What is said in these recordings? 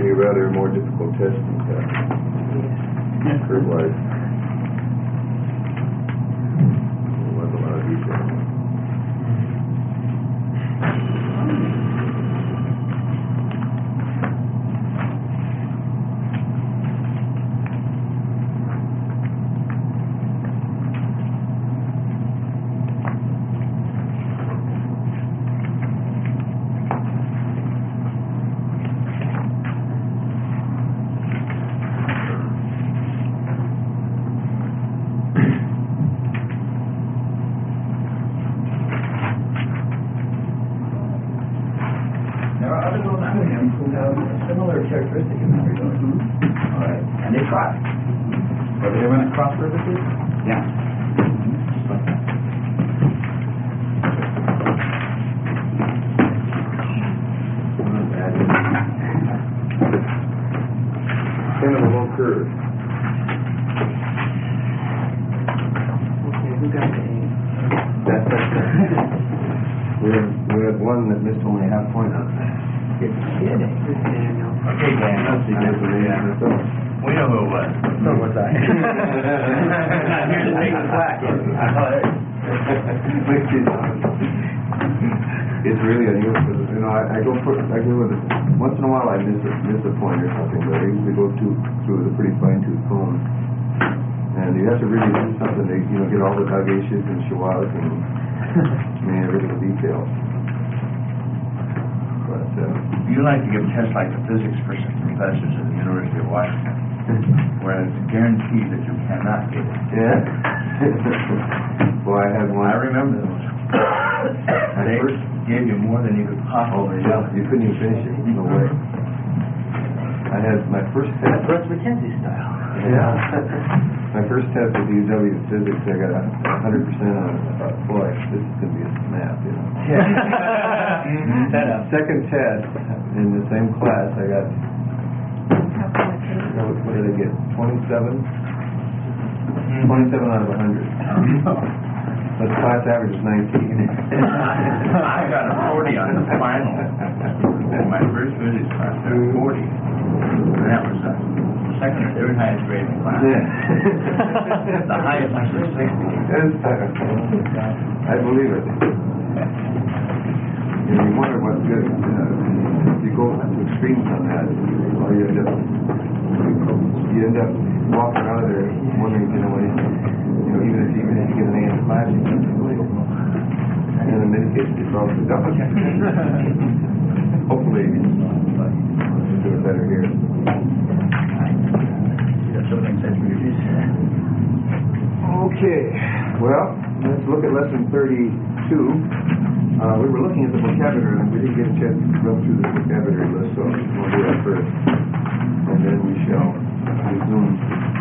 a rather more difficult test than that. Curve-wise. There was a lot of detail. Characteristic in that regard. All right. And they try. Are they run across surfaces? Yeah. Just like that. Kind of a low curve. Okay, who got the A? We had one that missed only a half point on that. You're kidding. Daniel. Okay, Dan. That's the difference. We know who it was. So was I. Not here to take the slack. It's really unusual. You know, I go with it. Once in a while I miss a point or something, but I usually go through with a pretty fine-tooth comb. And you have to really do something to, get all the dagations and Shawaz and everything in detail. But you like to give tests like the physics professors at the University of Washington, where it's guaranteed that you cannot get it. Yeah. Well, I had one. I remember those. They gave you more than you could possibly. Yeah, you couldn't even finish it. No way. I had my first test. Brooks McKenzie style. Yeah. My first test at UW in physics, I got 100% on it. I thought, boy, this is going to be a snap, Second test in the same class, I got, what did I get? 27? 27 out of 100. But the class average is 19. I got a 40 on the final. In my first physics class, I got 40. And that was the second or third highest grade in the class. Yeah. The highest was 60. I believe it. You wonder what's good. If you go to extremes on that, or you end up walking out of there wondering, even if you get an A in the class, you can't believe it. And in many cases, you probably don't. Hopefully, we'll do it better here. Okay, well, let's look at lesson 32. We were looking at the vocabulary, and we didn't get a chance to go through the vocabulary list, so we'll do that first. And then we shall resume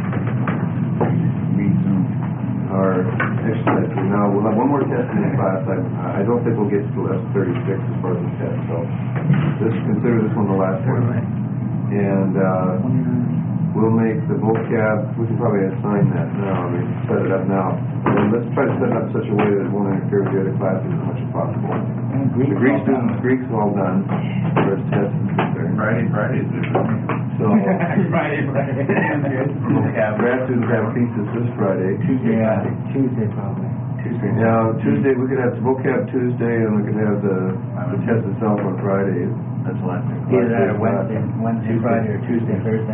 our exercise. Now, we'll have one more test in the class. I don't think we'll get to lesson 36 as far as the test, so consider this one the last one. And we'll make the vocab, we can probably assign that now, set it up now. And let's try to set it up in such a way that it won't interfere with the other classes as much as possible. The Greek's all done. First test is there. Friday is good. So, Friday. vocab. Grad students have thesis this Friday. Tuesday probably. Now, Tuesday, we could have vocab Tuesday, and we could have the test itself on Friday. That's what Either that or Wednesday, Friday, or Tuesday, Thursday.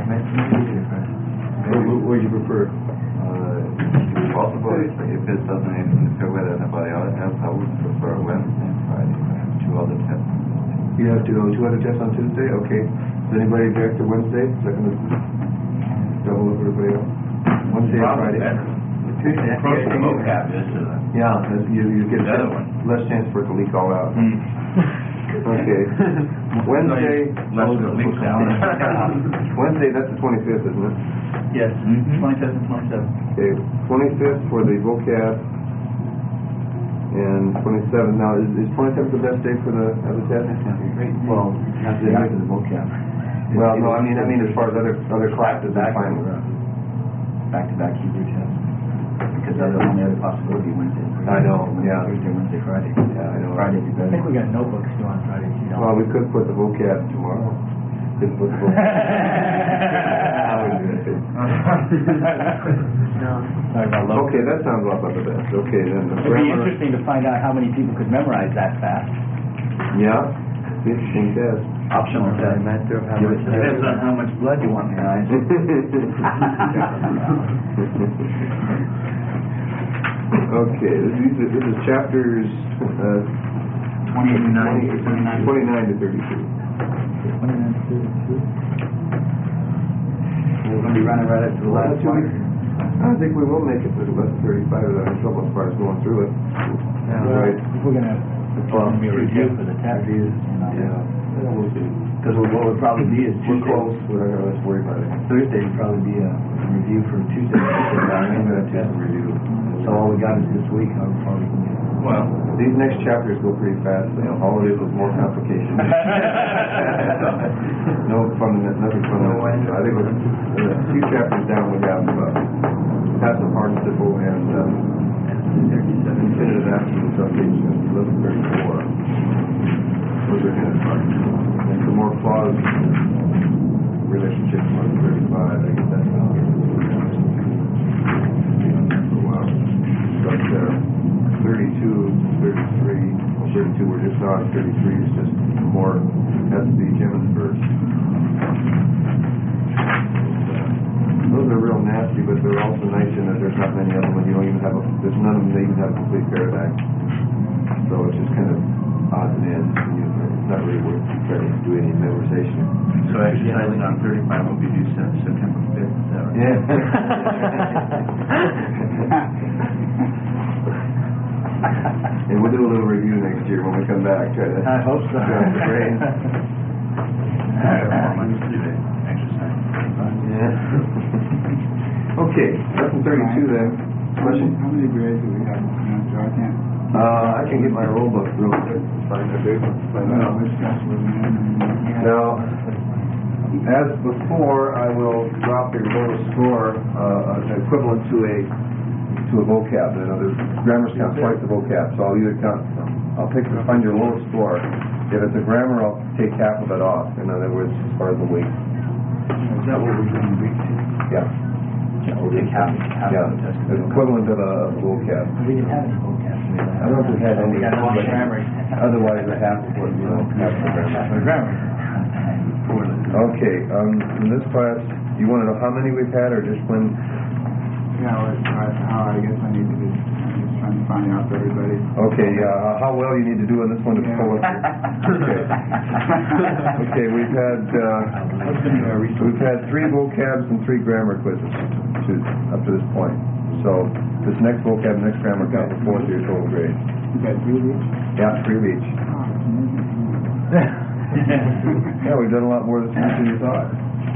What would you prefer? possible. If this doesn't interfere with anybody else, I would prefer Wednesday and Friday. I have 2 other tests. You have 2 other tests on Tuesday? Okay. Does anybody object to Wednesday? Is that going to double up everybody else? Wednesday and Friday? Tuesday. Approach the vocab is you get less chance for it to leak all out. Okay. Wednesday. Wednesday, that's the 25th, isn't it? Yes. 25th and 27th. Okay. 25th for the vocab, and 27th. Now, is 27th the best day for the test? That's going to be great. Well, not the day for the vocab. Well, no, I mean as far as other classes, that's fine. Back-to-back Hebrew tests. Because the only other possibility Wednesday. I know, yeah. Thursday, Wednesday, Friday. Yeah, I know. Friday would be better. I think we got notebooks due on Friday too. Well, we could put the vocab tomorrow. Couldn't put the vote. I wouldn't do it. Okay, that sounds a lot like the best. Okay, then the It'd be grammar. interesting to find out how many people could memorize that fast. Yeah, interesting test. Optional test. Depends on how much blood you want in your eyes. Okay, this is chapters 29 29 to 32. We're going to be running right up to the last one. I think we will make it to the less 35 without any trouble as far as going through it. Right. We're going to be a review for the test. Yeah, we'll see. Because what would probably be is We're Tuesday. close. We're not going to let's worry about it. Thursday would probably be a review for Tuesday. I'm going to test and review. So all we got is this week. How far we can get. Well, these next chapters go pretty fast. You know, all it is more complication. No fun, nothing fun. I think we're a few chapters down. We have passive participle and infinitive absolute suffix and 1134. Those are kind of fun. And some more clause relationships on 35. I guess that's how for a while. But 32, 33, well, 32 we're just on. 33 is just more, has to be Kevin's verse. Those are real nasty, but they're also nice in that there's not many of them, and you don't even have there's none of them that even have a complete paradigm. So it's just kind of odds and ends. It's not really worth trying to do any memorization. so exercises on 35 will be due September 5th. Is that right? Yeah. And we'll do a little review next year when we come back. Try to. I hope so. Try the brain. I have 4 months to do the exercise. Yeah. Okay, lesson 32 then. Question? How many grades do we have? So I can't. I can get my roll book real quick. Find that big one. Now, as before, I will drop your lowest score equivalent to a vocab. You know, the grammars count twice the vocab, so I'll find your lowest score. If it's a grammar, I'll take half of it off. In other words, as far as the weight. Is that what we're doing in week 2? Yeah. We'll take half of the test. It's equivalent of a vocab. We didn't have any vocab. I don't think we had any. We got one grammar. Otherwise, a half of what half of the grammar. Okay. In this class, you want to know how many we've had, or just when? Yeah, how I guess I need to do. I'm just trying to find out for everybody. Okay. How well you need to do on this one to pull up. Okay. Okay. We've had 3 vocabs and 3 grammar quizzes up to this point. So this next vocab, next grammar count for 4 to your total grade. You got 3 each? Yeah, 3 of each. Yeah, we've done a lot more this week than you thought.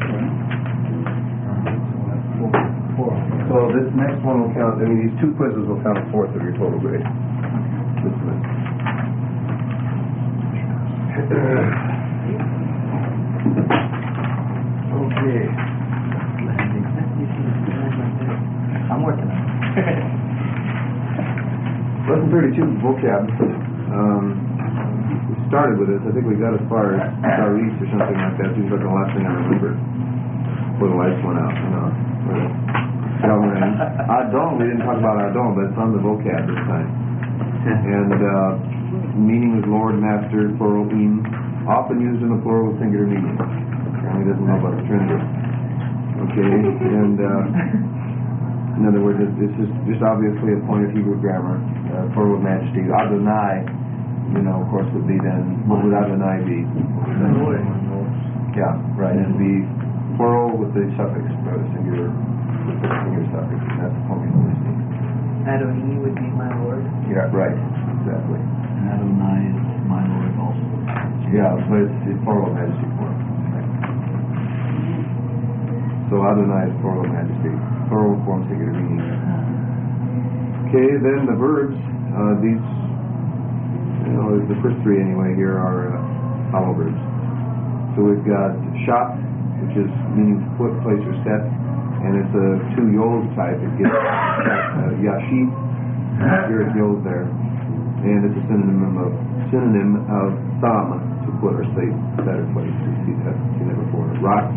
So this next one will count, these 2 quizzes will count a 4th of your total grade. This one. Okay. I'm working on it. Lesson 32, vocab. We started with this. I think we got as far as Saris or something like that. Seems like the last thing I remember. Before the lights went out, you know. Adon, we didn't talk about Adon, but it's on the vocab this time. And meaning is Lord, Master, plural, im, often used in the plural with singular meaning. Apparently doesn't know about the Trinity. Okay, and in other words, it's just obviously a point of Hebrew grammar. Plural of majesty. Adonai, you know, of course, would be then, what would Adonai be? Yeah, right, and be plural with the suffix, or the singular suffix, and that's the formula we see. Adonai would be my Lord. Yeah, right, exactly. And Adonai is my Lord also. Yeah, but it's plural of majesty form. So Adonai is plural of majesty. Plural form singular meaning. Okay, then the verbs, these, you know, the first 3 anyway here are hollow verbs. So we've got shot, which is meaning to put, place, or set, and it's a 2 yod type. It gets yashit, here it goes there. and it's a synonym of thumb, to put or say better place. You see that before. Rat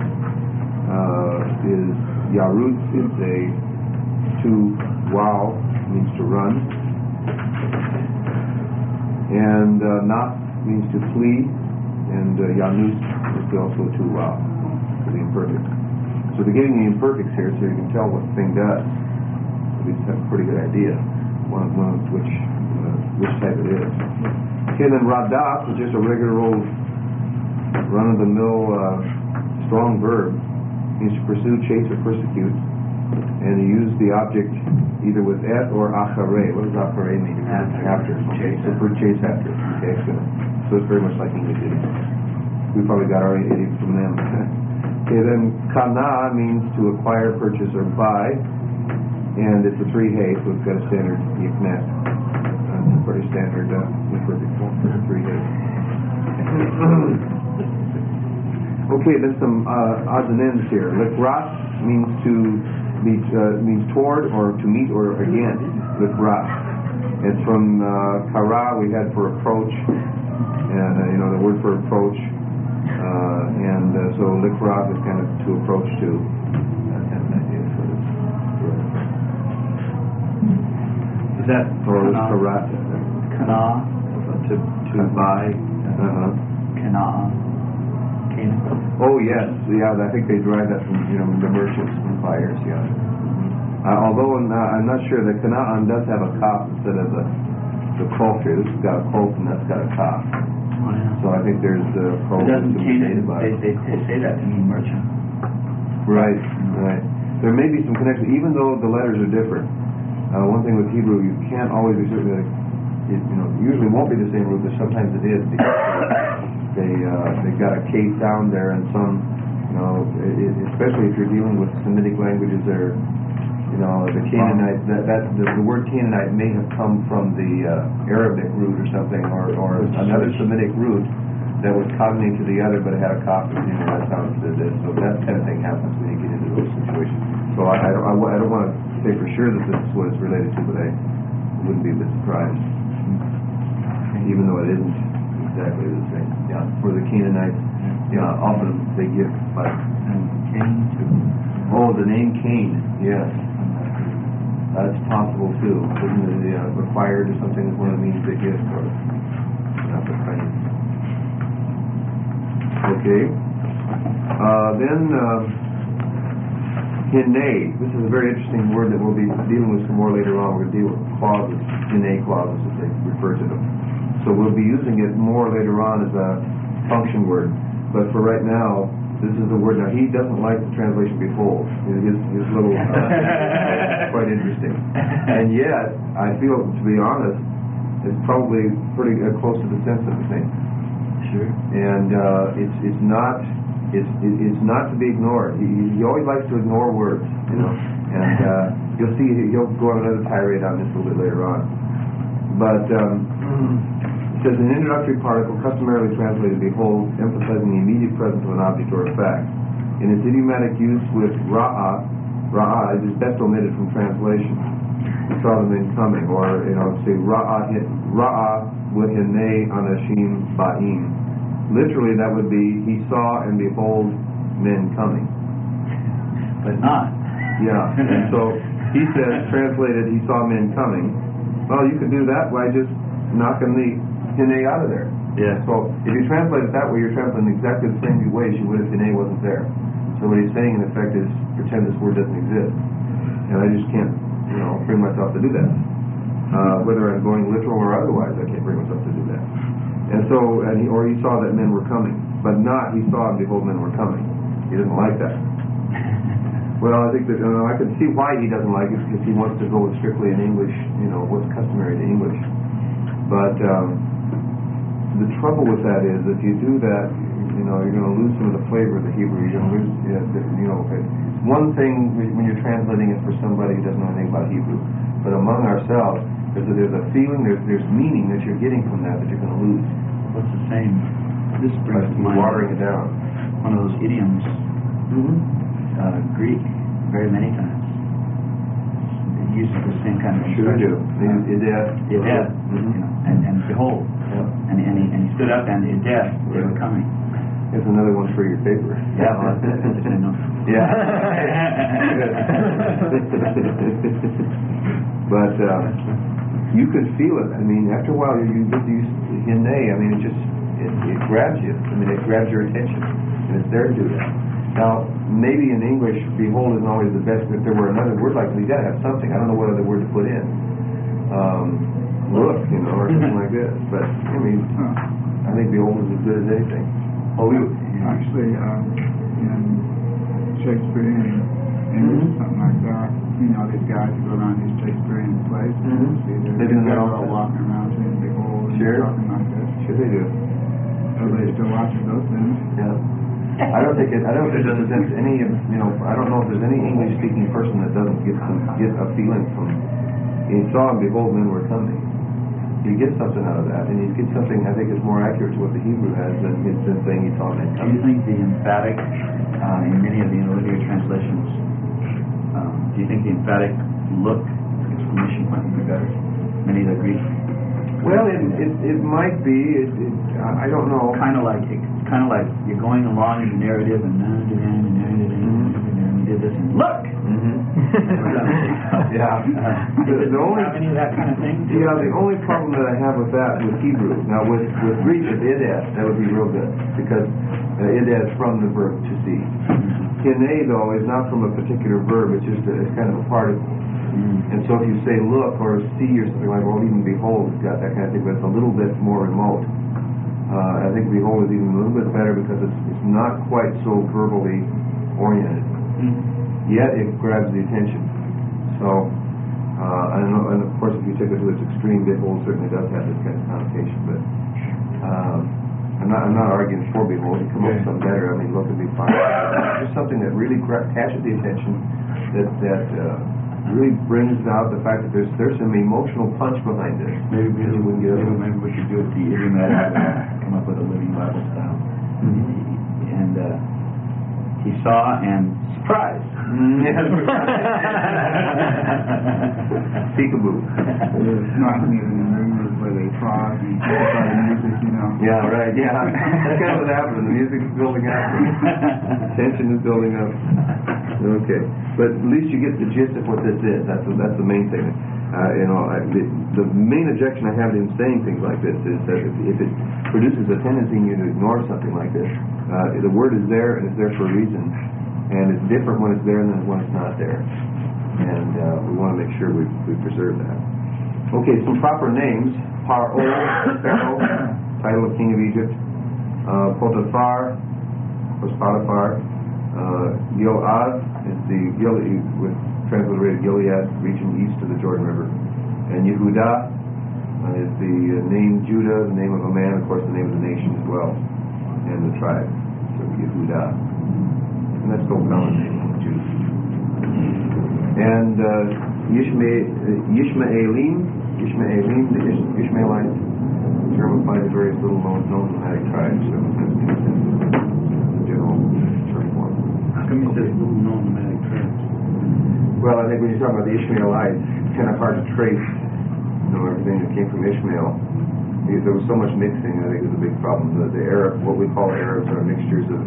is yarutz. It's a to wow, means to run, and not means to flee, and yanus is also to wow, for the imperfect. So they're getting the imperfects here, so you can tell what the thing does. At least have a pretty good idea which type it is. Okay, then radaf is just a regular old run-of-the-mill strong verb. Means to pursue, chase, or persecute. And you use the object either with et or acharei. What does acharei mean? After. Okay, so for chase after. Okay, so it's very much like English idiom. We probably got our idiom from them. Okay, then kana means to acquire, purchase, or buy. And it's a 3-hey, so it's got a standard yiknet. It's a pretty standard imperfect form for the 3-hey. Okay, then some odds and ends here. Likrat means to means toward or to meet or against. Likrat. It's from kara we had for approach, and the word for approach, and so likrat is kind of to approach to. That kind of idea. Is that or karat? Kana, to buy. Kana. Oh yes, yeah. I think they derive that from the merchants and buyers. Yeah. Although I'm not sure that Canaan does have a kaf instead of the kaf here. This has got a kaf and that's got a kaf. Oh, yeah. So I think there's the kaf. They say that to mean merchant. Right. There may be some connection, even though the letters are different. One thing with Hebrew, you can't always be certain that it usually won't be the same root, but sometimes it is because they've got a K sound there, and some, especially if you're dealing with Semitic languages, the Canaanite, the word Canaanite may have come from the Arabic root or something, or another Semitic root that was cognate to the other, but it had a kaf, that sounds to this. So that kind of thing happens when you get into those situations. So I don't want to say for sure that this is what it's related to, but I wouldn't be a bit surprised, even though it isn't exactly the same. Yeah, for the Canaanites, often they give like Cain too. Oh, the name Cain. Yes, that's possible too. Isn't it required or something? Is one of the means they give, or not the kind. Okay. Then Hinei. This is a very interesting word that we'll be dealing with some more later on. We're going to deal with clauses, Hinei clauses, as they refer to them. So we'll be using it more later on as a function word. But for right now, this is the word. Now, he doesn't like the translation behold. His little quite interesting. And yet, I feel, to be honest, it's probably pretty close to the sense of the thing. Sure. And it's not to be ignored. He always likes to ignore words, And you'll see he'll go on another tirade on this a little bit later on. But it says an introductory particle, customarily translated behold, emphasizing the immediate presence of an object or a fact. In its idiomatic use with ra'ah, it is best omitted from translation. We saw them in coming, or say ra'ah with hinei anashim ba'im. Literally, that would be he saw and behold men coming. But not. Yeah, and so he says, translated, he saw men coming. Well, you could do that by just knocking the Hinei out of there. Yeah. So if you translate it that way, you're translating exactly the same way as you would if Hinei wasn't there. So what he's saying in effect is pretend this word doesn't exist. And I just can't, bring myself to do that. Whether I'm going literal or otherwise, I can't bring myself to do that. And so, he saw that men were coming, but not he saw and behold men were coming. He doesn't like that. Well, I think that I can see why he doesn't like it, because he wants to go strictly in English, what's customary to English. But the trouble with that is, if you do that, you're going to lose some of the flavor of the Hebrew. You're going to lose, one thing when you're translating it for somebody who doesn't know anything about Hebrew, but among ourselves, there's a feeling, there's meaning that you're getting from that you're going to lose. What's the same? This brings to mind watering it down. One of those idioms. Greek, very many times. uses the same kind of Sure do. instruction. Ideth. Ideth, Mhm. and behold, Yeah. and he stood up and Ideth, they were coming. Here's another one for your paper. Yeah, well, that's I know. Yeah. But you could feel it. I mean, after a while, you get these Hine. I mean, it grabs you. I mean, it grabs your attention, and it's there to do that. Now, maybe in English, behold isn't always the best. If there were another word like it, you got to have something. I don't know what other word to put in. Look, or something like this. But I mean, I think behold is as good as anything. Actually, in Shakespearean English, something like that, these guys who go around these Shakespearean plays, see They do that all also. walking around saying behold and Sure. talking like this. Sure they do. Everybody still watches those things. Yeah. I don't think there's any, I don't know if there's any English-speaking person that doesn't get a feeling from, he saw and behold men were coming. You get something out of that, and you get something I think is more accurate to what the Hebrew has than saying he saw men Do coming. you think the emphatic in many of the earlier translations, do you think the emphatic look exclamation point would be better? Many of the Greek. Well, it might be. I don't know. Kind of like you're going along in the narrative and you did this and look. Yeah. The only have any of that kind of thing? Yeah, the only problem that I have with that with Hebrew, now with Greek, it's ideth, that would be real good, because ideth from the verb to see. Hine, though, is not from a particular verb, it's just it's kind of a particle. And so if you say look or see or something like, well, even behold, it's got that kind of thing, but it's a little bit more remote. I think behold is even a little bit better because it's not quite so verbally oriented. Yet it grabs the attention. So, I don't know, and of course if you take it to its extreme, behold certainly does have this kind of connotation, but I'm not arguing for behold. You come up with something better. I mean, look would be fine. Just something that really catches the attention, that really brings out the fact that there's some emotional punch behind this. Maybe we wouldn't get it. Maybe we should do it the idiomatic, come up with a living Bible style. And he saw and surprised. Peekaboo. It's not even in movies where they talk and talk about the music, Yeah, right, yeah. That's kind of what happened. The music is building up. Tension is building up. Okay. But at least you get the gist of what this is. That's the main thing. The main objection I have to him saying things like this is that if it produces a tendency in you to ignore something like this, the word is there and it's there for a reason. And it's different when it's there than when it's not there. And we want to make sure we preserve that. Okay, some proper names. Paro, Pharaoh, title of King of Egypt. Potiphar, was Potiphar. Gilad is the with transliterated Gilead, region east of the Jordan River. And Yehudah is the name Judah, the name of a man, of course the name of the nation as well, and the tribe. So Yehudah. And that's the common name of Judah. And Yishmaelim, the Ishmaelites, German by the various little known nomadic tribes. So general term form. How come you said little known nomadic tribes? Well, I think when you're talking about the Ishmaelites, it's kind of hard to trace, everything that came from Ishmael. There was so much mixing. I think it was a big problem. The Arab, what we call Arabs, are mixtures of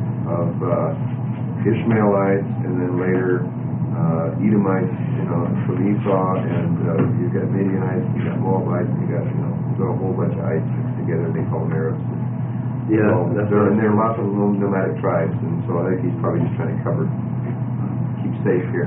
Ishmaelites, and then later Edomites, from Esau, and you've got Midianites, you've got Moabites, you've got a whole bunch of ites mixed together. They call them Arabs. Yeah, so there are lots of nomadic tribes, and so I think he's probably just trying to keep safe here.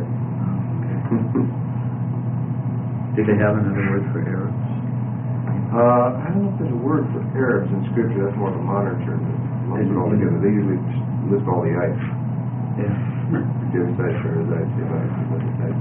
Did they have another word for Arabs? I don't know if there's a word for Arabs in Scripture. That's more of a modern term. Lump it all together. They usually just list all the ites. Yeah. Jebusites, Perizzites, Hivites, Jebusites.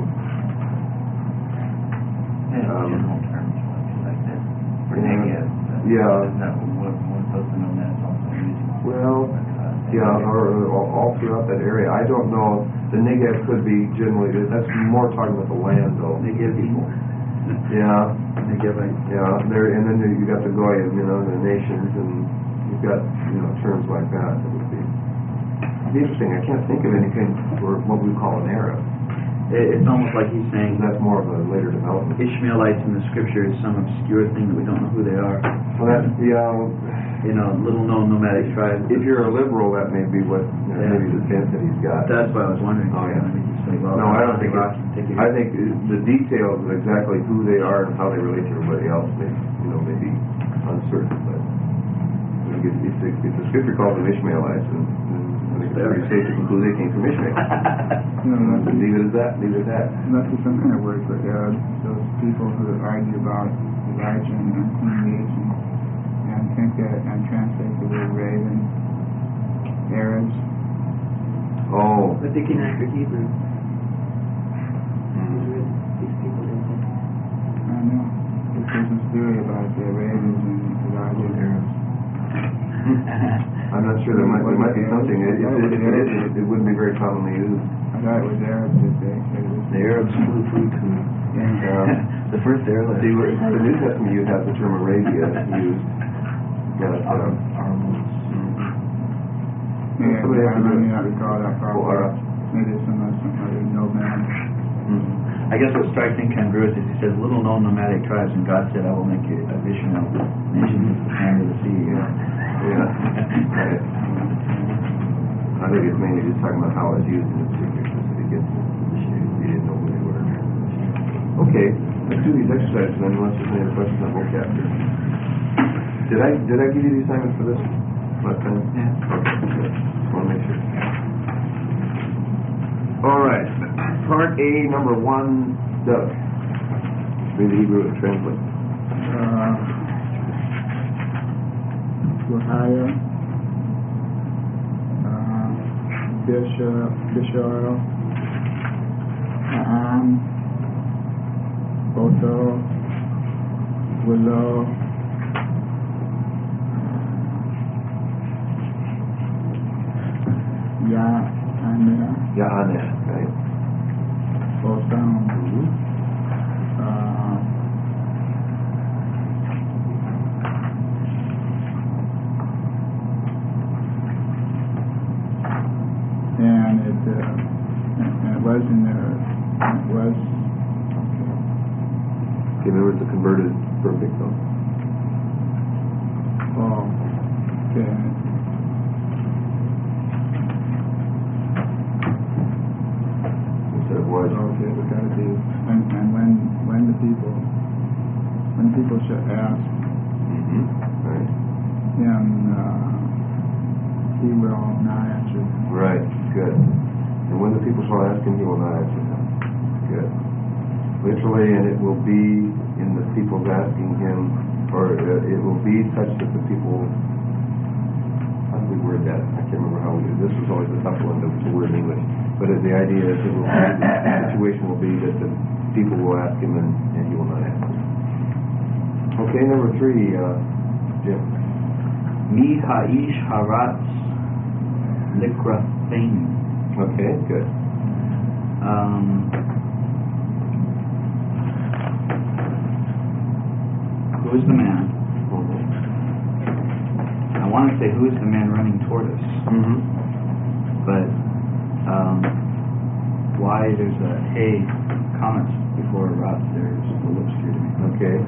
General terms like that. For Negev. Yeah. Isn't that one person on that is also using? Well, yeah, or all throughout that area. I don't know. The Negev could be generally. That's more talking about the land, though. Negev people. Yeah. Negevite. Yeah. There, and then you got the Goyim, the nations, and you've got terms like that. That would be. It'd be interesting. I can't think of anything for what we call an Arab. It's almost like he's saying That's more of a later development. Ishmaelites in the scripture is some obscure thing that we don't know who they are. Well, that's, Little known nomadic tribes. if you're a liberal, that may be what, maybe the sense that he's got. That's what I was wondering. Oh, yeah. Maybe you say, well, No, I don't think Rocky, take it. I think the details of exactly who they are and how they relate to everybody else may be uncertain, but I think if the scripture calls them Ishmaelites, then I think it's pretty safe to conclude they came from Ishmael. Leave it as that, Unless there's some kind of word for Arabs, those people who argue about Elijah and unclean and think that and translate the word raven, Arabs. Oh. But they can accurate Hebrew. Mm. These people didn't think. I know. There's this theory about the ravens and Elijah and Arabs. I'm not sure, there might be something, if it is, it wouldn't be very commonly used. I thought it was Arabs that they said it was. The Arabs flew to the first airline. See, the New Testament you have the term Arabia used. Yeah, Somebody I may not recall that Or, properly. Maybe some other nomad. I guess what strikes me incongruous is he says little known nomadic tribes, and God said, I will make you a vision of nations at the hand of the sea. Yeah. Right. I think it's mainly just talking about how it's used in the scripture, so that it gets you didn't know who they were. Okay, let's do these exercises then, unless there's any other questions on vocab here. Did I give you the assignment for this last time? Yeah. Okay, good. Just want to make sure. All right, part A, number 1, Doug. Read the Hebrew and translate. Wahaya, Bishar, Ha'am, Boto, Willow, Ya'aneh, right? Botam, and it was in there. It was. Okay, remember it's a converted perfect though. Oh, okay. Instead of was. Okay, we gotta do. And when people should ask Right. him, he will not answer them. Right, good. And when the people shall ask him, he will not answer them. Good. Literally, and it will be in the people's asking him, or it will be such that the people, how do we word that? I can't remember how we do. This was always the tough one to word in English. But the idea is it will be, the situation will be that the people will ask him and he will not answer. Okay, number 3, Jim. Mi ha'ish haratz likrathenu. Okay, good. Who is the man? I want to say who is the man running toward us, but why there's a hey comments before Roth, there's a little obscure to me. Okay.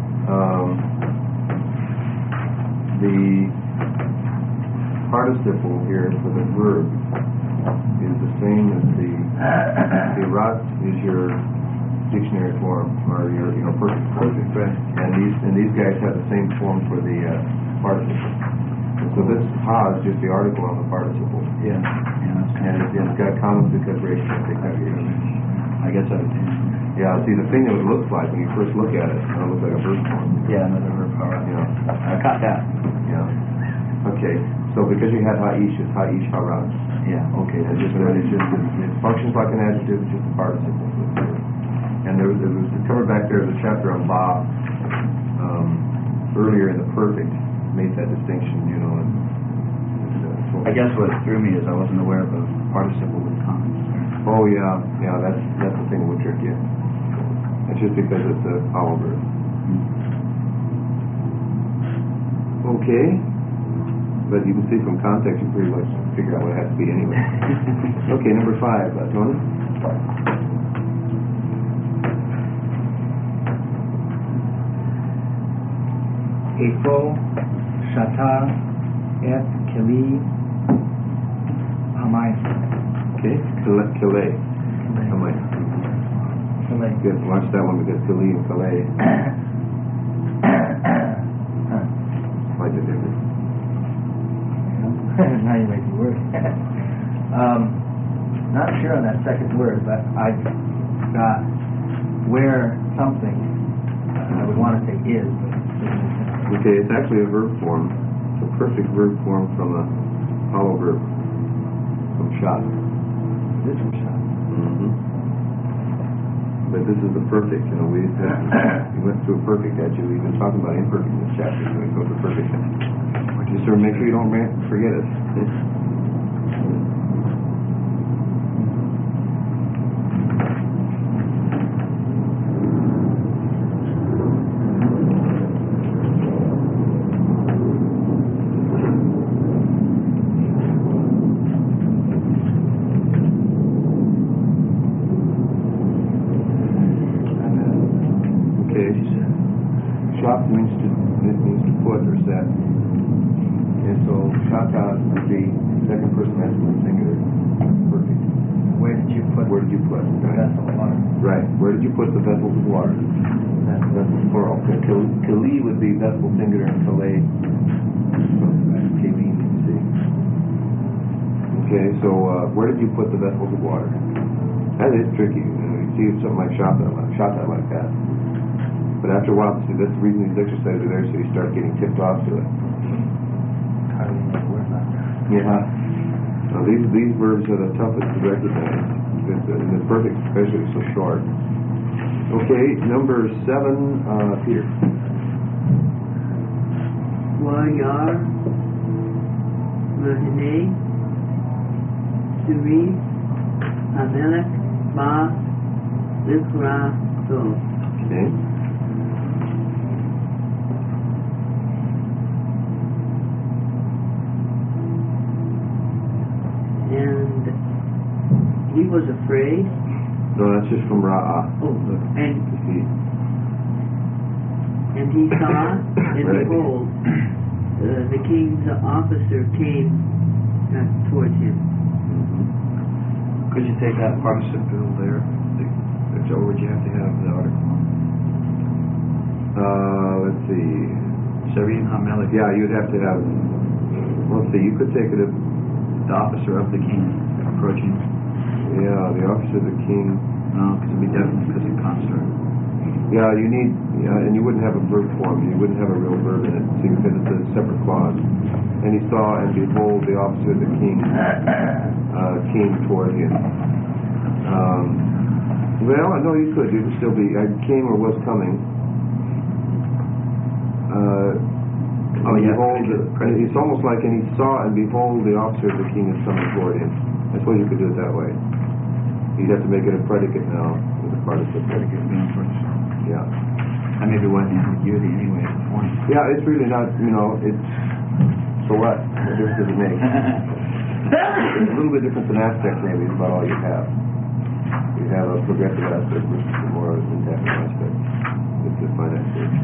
The participle here for the verb is the same as the Rat is your dictionary form, or your perfect. Right. And these guys have the same form for the participle. And so this ha is just the article on the participle. Yeah. And it's got comments because ratio. I guess I would think. Yeah, see, the thing that it looks like when you first look at it, it looks like a verb form. Yeah, another verb power. Yeah. I caught that. Yeah. Okay. So because you had ha'ish, it's ha'ish harat. Yeah. Okay. It functions like an adjective, it's just a participle. And there was covered back there the chapter on ba earlier in the perfect made that distinction, I guess what threw me is I wasn't aware of a participle with comments. Oh yeah, that's the thing that would trick you. It's just because it's a vowel verb. Okay, but you can see from context you pretty much figure out what it has to be anyway. Okay, number 5, Tony. Efo, Shata, Et, Kili, Hamai. Okay, Kalei. Hamai. Kalei. Good, watch that one because Kali and Kalei quite a difference. Now you make me work. Not sure on that second word, but I got where something. I would want to say is, but Okay, it's actually a verb form. It's a perfect verb form from a hollow verb from shot. this was shot. But this is the perfect, you know, we went through a perfect actually. We've been talking about imperfect in this chapter, so we go to perfect. Just sort of make sure you don't forget it. Shop means to put or set. And so shata would be second person masculine singular. Perfect. Where did you put Where did you put? the vessel of water? Right. Where did you put the vessels of water? That's plural. Kali would be vessel singular and kalei. Kali, see. Okay, so where did you put the vessels of water? That is tricky. You see something like shata like that. But after a while, see, that's the reason these exercises are there, so you start getting tipped off to it. How do you make words like that? Yeah. Now, these verbs are the toughest to recognize. And the perfect, especially, so short. Okay, number 7, Peter. Wayar, Mahane, Suri, Amelech, Ba, Likra, So. Okay. And he was afraid. No, that's just from Ra'ah. Oh, and To see. he saw, and Right. behold, the king's officer came towards him. Could you take that participle there? Or would you have to have the article? Let's see. Serin Hamelech. Yeah, you'd have to have. Let's see. You could take it. The officer of the king approaching. Yeah, the officer of the king. No, because it would be definitely because of construct. Yeah, you need. Yeah, and you wouldn't have a verb form. You wouldn't have a real verb in it, see, because it's a separate clause. And he saw, and behold, the officer of the king came toward him. Well, no, you could. It would still be came or was coming. Behold, it's almost like, and he saw, and behold, the officer of the king is coming toward him. I suppose you could do it that way. You'd have to make it a predicate now with a participle. Predicate being first. Yeah. That maybe wasn't ambiguity anyway at the point. Yeah, it's really not, it's, so what? What difference does it make? It's a little bit different than aspect, maybe, is about all you have. You have a progressive aspect versus a more syntactic aspect. It's a finite state.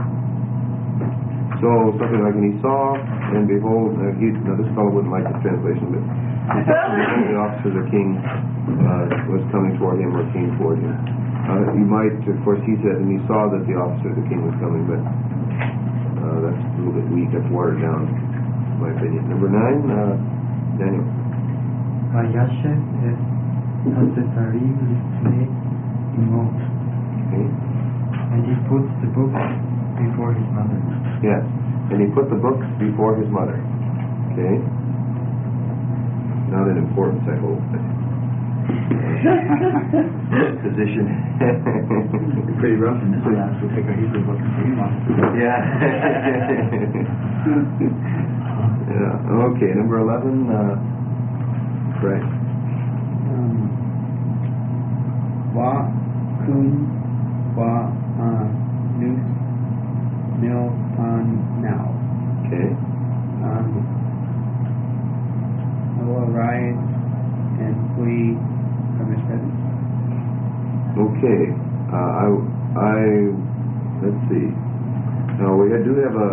So, something like, and he saw, and behold, now this fellow wouldn't like this translation, but behold, the officer of the king was coming toward him or came toward him. You might, of course, he said, and he saw that the officer of the king was coming, but that's a little bit weak. That's watered down, in my opinion. Number 9, Daniel. Vayashe es Hasetarim Lifnei Imo. Okay. And he puts the book before his mother. Yes. And he put the books before his mother. Okay. Not an importance, I hope, but position. Pretty rough in this class. We'll take our Hebrew book and read one. Yeah. Yeah. Okay. Number 11. Right. Wa kun wa nus nil pan now. Okay. I will arise and flee from his presence. Okay. Let's see. No, we do have a,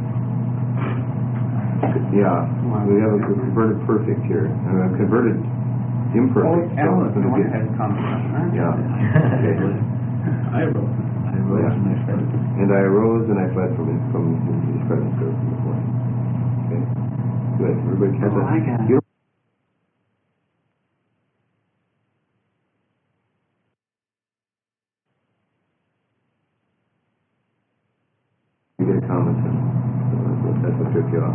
yeah, we have a converted perfect here, and a converted imperfect. So Alan, it's gonna one get- has a comment on that. Yeah. Okay. I rose and I fled. And I arose and I fled from his presence from this morning. Okay. Good. Everybody catch that? I got it. You don't get a comment, that's what took you off.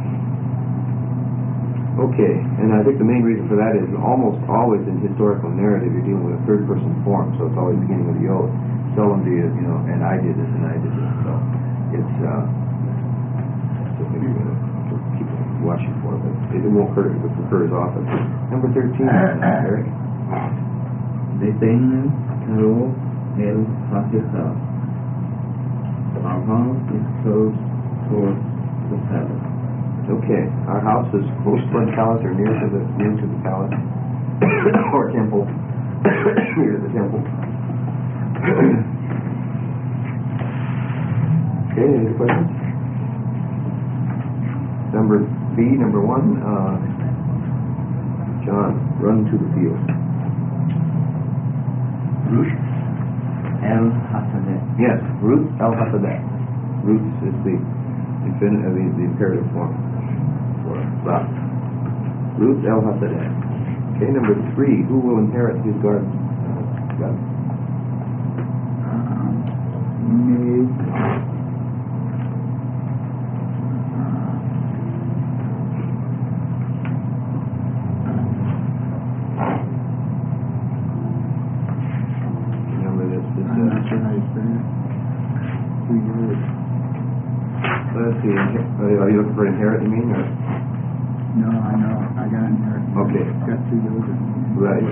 Okay, and I think the main reason for that is almost always in historical narrative you're dealing with a third person form, so it's always beginning with the oath. Seldom do you, and I did this and I did this, so it's something you're going to keep watching for, but it won't occur as often. Number 13, Eric. Detenen Carol el Patriarchal. Our house is close towards the palace. Okay, our house is close to the palace or near to the palace or temple. Near to the temple. Okay, any questions? Number 1, John, run to the field. Ruth El Hasadeh. Yes, Ruth El Hasadeh. Ruth is the imperative form for Ra. Ruth El Hasadeh. Okay, number 3, who will inherit his garden? Me. Remember this I'm not sure how you say it. 2 years. let's see, are you looking for inherit, you mean, or? No, I know. I got in here. Okay. Got 2 years. Right.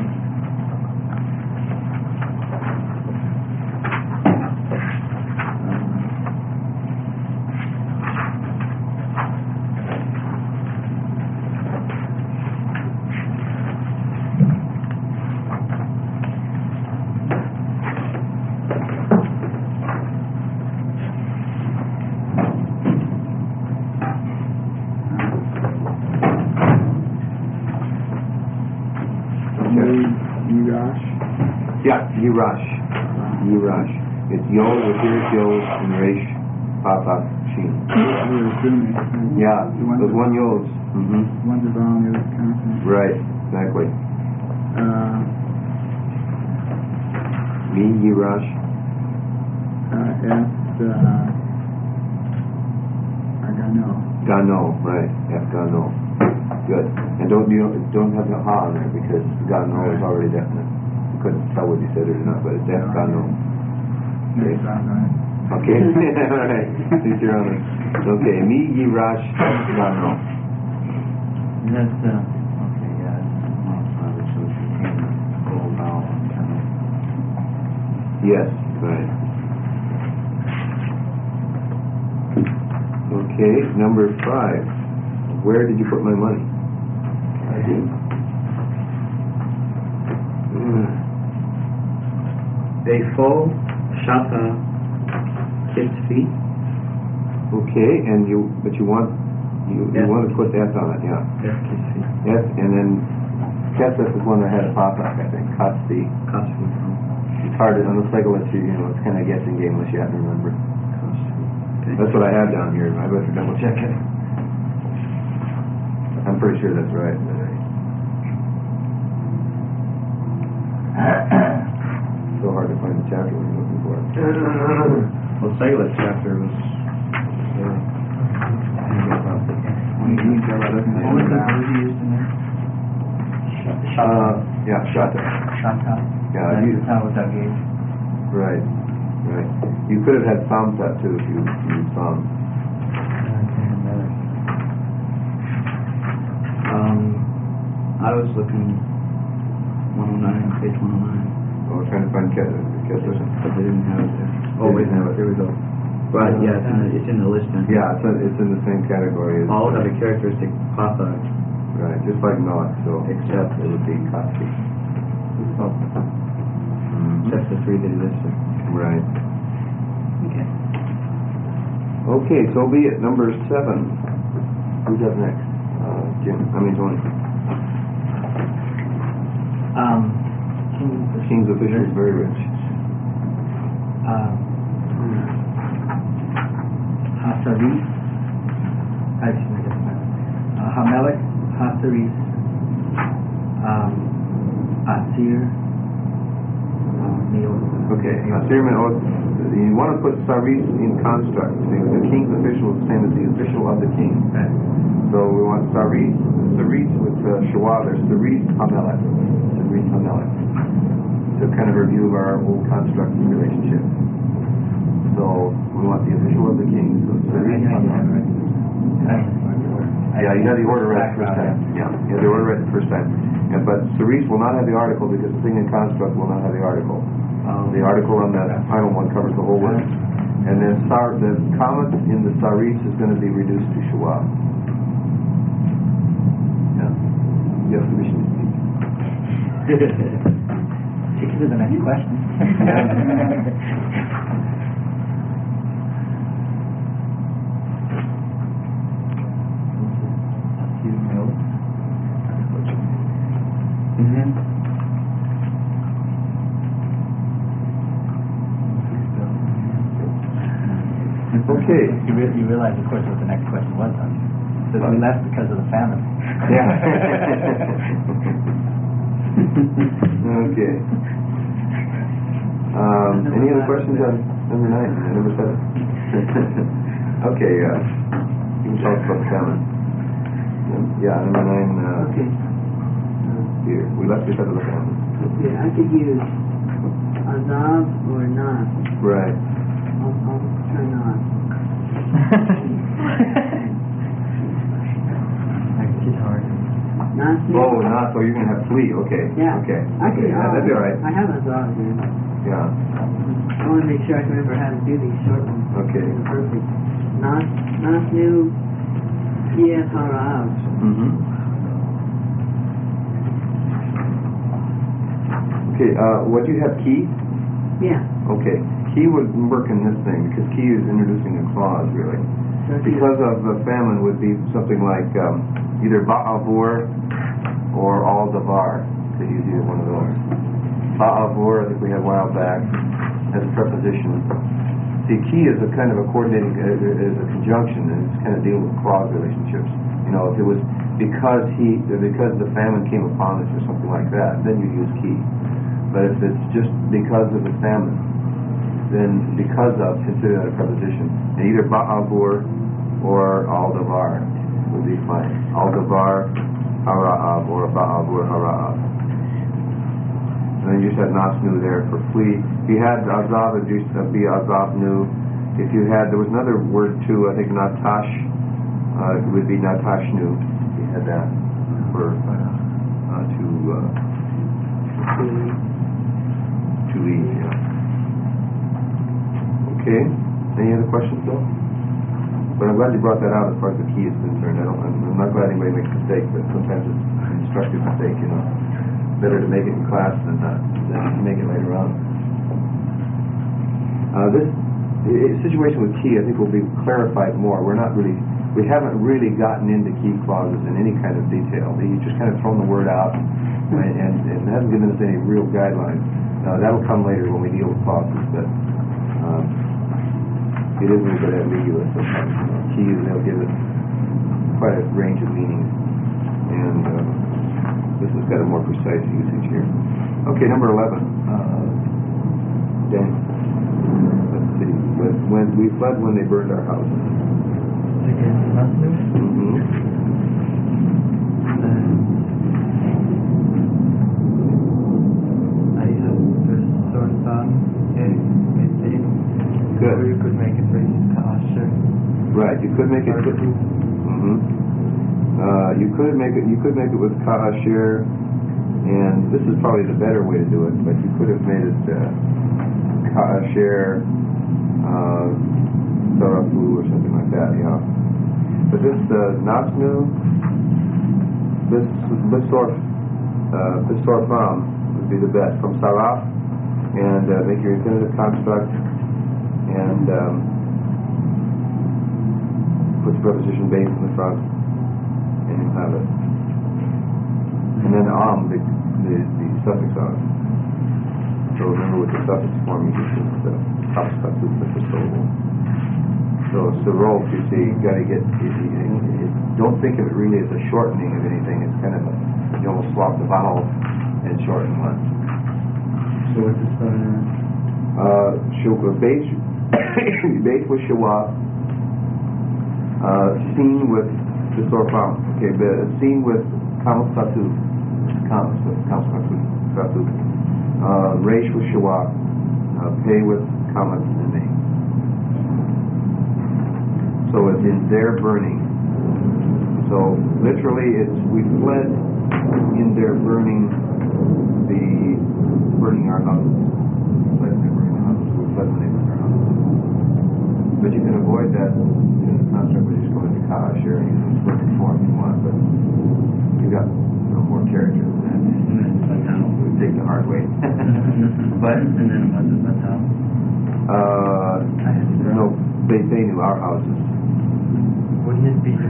Yeah, Yirash. Yirash. It's Yod, Here's Yod, and Resh, Papa, Shin. Yeah, those one Yods. Mm-hmm. One's a vowel, the other's consonant. Right, exactly. Me, Yirash. Gano, right. F Gano. Good. And don't have the ha on there because Gano is already definite. You couldn't tell whether you said it or not, but it's F Gano. Okay. Okay. All right. Since you're on it. Okay. Me, Yirash, Gano. That's, okay, yeah, it's so she came full vowel kind of. Yes, right. Okay, number 5. Where did you put my money? Defo Shata Kitzfi. Okay, and you want to put S on it, yeah. Yes, Kitzfi. S, and then Kesef is one that had a pop up, I think. Katsfi. Katzfi. It's hard to, unless I go let you, it's kind of a guessing game unless you have to remember. Okay. That's what I have down here. I better double check it. I'm pretty sure that's right. But so hard to find the chapter when you're looking for it. Well, Seglet chapter was. What was the word you used in there? Yeah, Shata. Shanta? Yeah, That's how without gauge. right. You could have had Samsa too if you used Sam. I was looking 109, page 109. Oh, we're trying to find Kesef. But they didn't have it there. Oh, wait, no, here we go. Right, yeah, it's in the list then. Yeah, it's in the same category as... All have a characteristic papa, Right, just like Not, so... Except- it would be Katsi. except the 3 that he listed. Right. Okay. Okay, so be it. Number 7. Who's up next? Tony. King's official is very rich. Hasaris, Hamelech, Hasaris, Asir, Meod. Okay, Asir Meod. You want to put Saris in construct. The king's official is the same as the official of the king. Right. So we want Saris with Shua. There's Saris Hamelech. Saris Hamelech. So kind of review of our old construct relationship. So we want the official of the king. So Saris Hamelech. Yeah, you had the order right the first time. Yeah, you had the order right the first time. Yeah, but Saris will not have the article because the thing in construct will not have the article. The article on that final one covers the whole word. And then the comma in the Saris is going to be reduced to Shua. Yeah. You have permission to speak. Take you to the next question. Okay. You realize, of course, what the next question was, huh? So we left because of the famine. Yeah. Okay. Any other questions on number 9 and number 7? Okay. You can talk about the famine. Yeah, number 9. Okay. Here, we left because of the famine. Okay, I could use Azab or not. Right. I'll try not. Not Oh, not. So you're going to have flee. Okay. Yeah. Okay. I could, Okay. That'd be all right. I have Azab here. Yeah. I want to make sure I can remember how to do these short ones. Okay. They're perfect. Nasnu Kiet Harav. Okay. What do you have? Key? Yeah. Okay. Key would work in this thing because key is introducing a clause, really. So if Because of the famine would be something like either Ba'avur or Al-Davar. Could use either one of those. Ba'avur, I think we had a while back, as a preposition. See, key is a kind of a coordinating, is a conjunction, and it's kind of dealing with clause relationships. You know, if it was because the famine came upon us or something like that, then you use key. But if it's just because of the famine, then because of, consider that a preposition. And either Ba'avur or Al-Davar would be fine. Al-Davar Hara'ab or Ba'avur Hara'ab. And then you said Nasnu there for flee. If you had Azab, it used to be Azabnu. If you had, there was another word too, I think Natash, it would be Natashnu. You had that for to leave, yeah. Okay. Any other questions, Bill? But I'm glad you brought that out as far as the key is concerned. I'm not glad anybody makes a mistake, but sometimes it's an instructive mistake, you know. Better to make it in class than to make it later on. This situation with key, I think, will be clarified more. We haven't really gotten into key clauses in any kind of detail. You just kind of thrown the word out and hasn't given us any real guidelines. That'll come later when we deal with clauses, but it is a little bit ambiguous sometimes. Key, they'll give it quite a range of meanings, and this has got a more precise usage here. Okay, number 11. Dan. Let's see. When we fled when they burned our houses. Good. Or you could make it very Kasher. Right. You could make it. You could make it with Ka'asher, and this is probably the better way to do it, but you could have made it Ka'asher Sarafu or something like that, yeah. But this Nasnu, this Bisorfam would be the best, from Saraf, and make your infinitive construct, and put the preposition base in the front, and you'll have it. And then the suffix on it. So remember, with the suffix form, you just use the kapsatut with the syllable. So Sarov, you see, you got to get. Don't think of it really as a shortening of anything. It's kind of you almost swap the vowel and shorten one. So what's the spelling? Base with shawa. Seen with the sorfam. Okay, seen with kamsatut. Kamsatut. Reish with shawa. Pay with kamas and name. So it's in their burning. So literally, we fled in their burning our houses. Fled in their burning the houses. We fled when they burned our houses. But you can avoid that in the construct by just going to kash here and using the perfect form if you want. But you got more character than that. And then batal. We take the hard way. But and then what's it batal? No, they knew our houses. Wouldn't it be?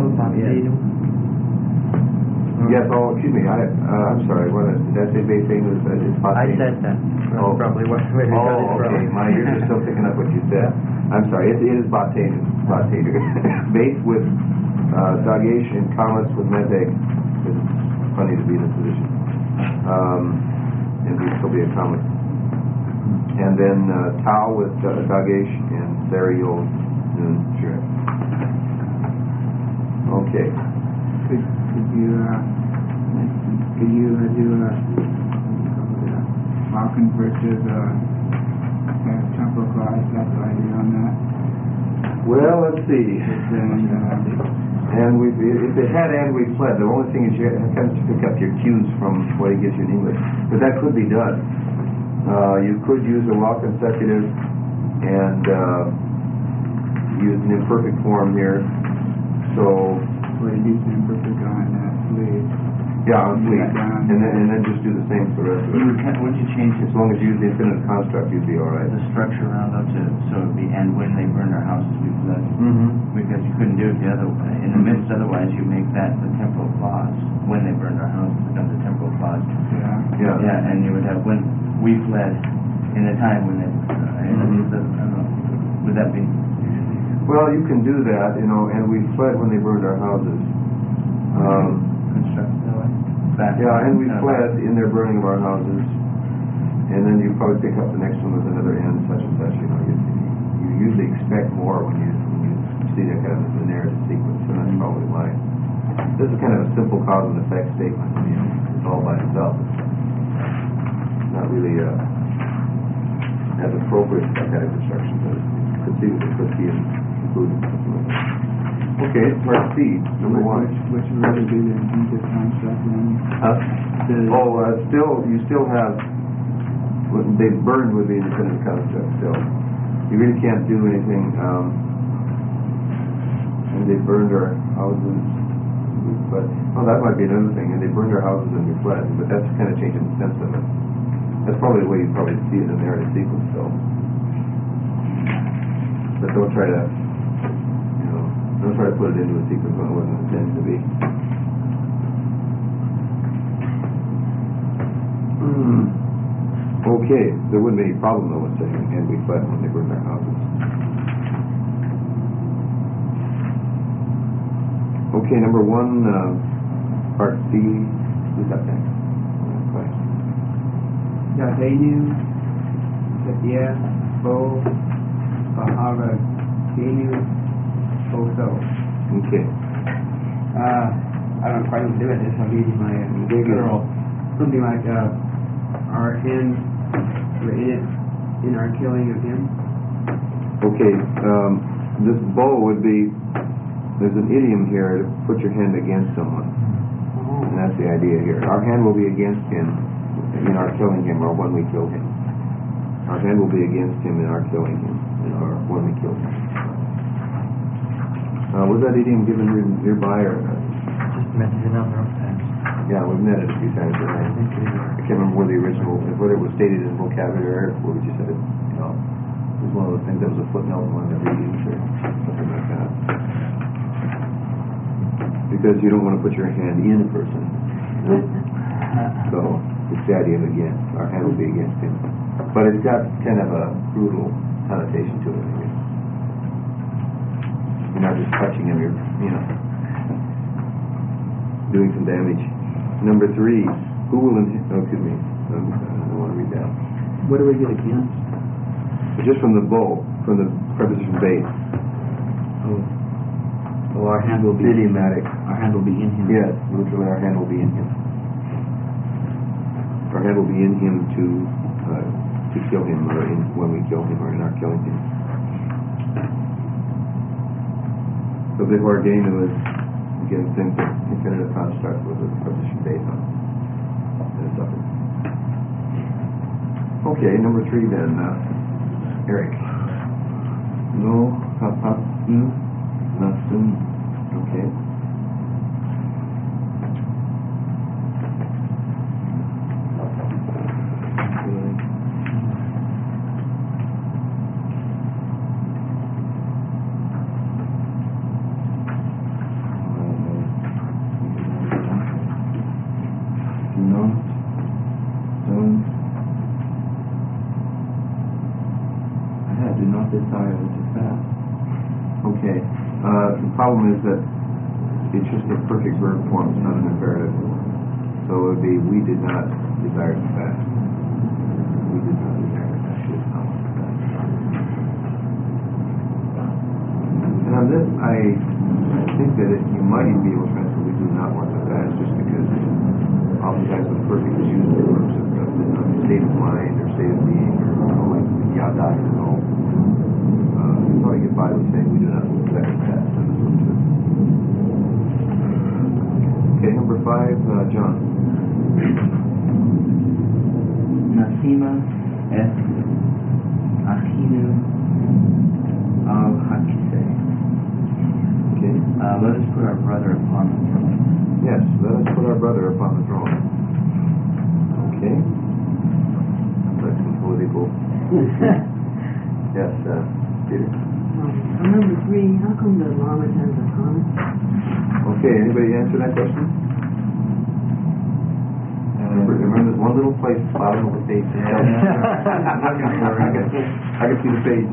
Yes, excuse me, I'm sorry, did I say Beitenu? I said that. That's probably where they got it from. Okay, my ears are still picking up what you said. I'm sorry, it is Batenu. Base with Dagesh and Kamas with Medek. It's funny to be in this position. And we'd still be a Kamas. And then Tau with Dagesh and Serial and Shirek. Okay. Could you do Falcon versus Temple Clause? That's what I do on that. Well, let's see. And if it had and we fled, the only thing is you have to pick up your cues from what he gives you in English. But that could be done. You could use a while consecutive and use an imperfect form here. So Or use an imperfect on fleet. yeah, on fleet, and then just do the same for the rest of it. Would you change As long as you use the infinitive construct, you'd be all right. the structure around it so it would be and when they burned our houses we fled? Mm-hmm. Because you couldn't do it the other way. In the midst, otherwise you make that the temporal clause. When they burned our houses becomes the temporal clause. Yeah. Yeah, and you would have when we fled in the time when they I don't know. Would that be? Well, you can do that, and we fled when they burned our houses. Construct that way? Back Yeah, and we fled in their burning of our houses. And then you probably pick up the next one with another end, such and such. You usually expect more when you see that kind of the narrative sequence, and that's probably why. This is kind of a simple cause and effect statement. It's all by itself. It's not really as appropriate for that kind of construction, but it could be included. Okay, part C, number 1. Which would really be the infinitive construct then? You still have what they burned would be the infinitive construct still. You really can't do anything. And they burned our houses. But that might be another thing. And they burned our houses and we fled. But that's kind of changing the sense of it. That's probably the way you probably see it in the narrative sequence, though. But don't try to put it into a sequence when it wasn't intended to be. Okay, there wouldn't be any problem though with saying, and we fled when they burned our houses. Okay, number 1, part C. Who's up next? Yadenu, Satya, Bo, Bahara, Denu, Boso. Okay. I don't quite do it. This will be my literal. Something like our hands were in our killing of him. Okay, this bow would be, there's an idiom here to put your hand against someone. And that's the idea here. Our hand will be against him in our killing him, or when we kill him. Our hand will be against him in our killing him, or when we kill him. Was that idiom given nearby, or? Just mentioned a number of times. Yeah, we've met it a few times. I can't remember whether it was stated in vocabulary, or we just said it, it was one of those things that was a footnote in one of the readings, or something like that. because you don't want to put your hand in a person. So it's the idea of against. Our hand will be against him. But it's got kind of a brutal connotation to it. You're not just touching him, you're, doing some damage. Number 3, who will I don't want to read that. What do we get against? Just from the bow, from the preposition base. Oh, our hand will be Idiomatic. Our hand will be in him. Yes, literally our hand will be in him. Our hand will be in him to kill him, or when we kill him, or in our killing him. So the Horgenu is, again, infinitive construct with a preposition based on the suffix. Okay, number 3 then, Eric. No, papa, nothing. Okay. Okay. The problem is that it's just a perfect verb form, it's not an imperative. So it would be, we did not desire to fast. We did not desire to fast. Should not want to fast. And on this, I think that you might even be able to translate we do not want to fast, just because oftentimes when perfect is used for verbs of state of mind or state of being, or like yada, you probably get by with saying we do not desire to fast. Okay, number 5, John. Nasima es achinu al hakise. Okay. Let us put our brother upon the throne. Yes, let us put our brother upon the throne. Okay. That's some political. Yes, Peter. Number 3, how come the llama has a comment? Okay, anybody answer that question? Remember there's one little place at the bottom of the page. I can see the page.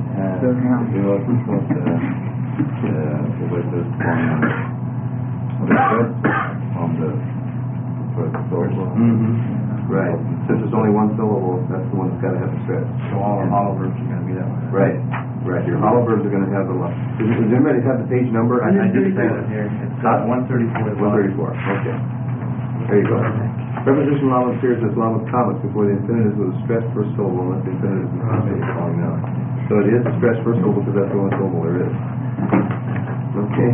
Right. Since there's only one syllable, that's the one that's got to have the stress. So all the hollow verbs are going to be that way. Right. Right. Your hollow verbs are going to have the line. Does everybody have the page number? I just said it here. It's 134. 134. Okay. There you go. Preposition llama appears as llama's comics before the infinitive with a stressed first syllable, unless the infinitive is conjugated falling down. So it is a stressed first syllable because that's the only syllable there is. Okay.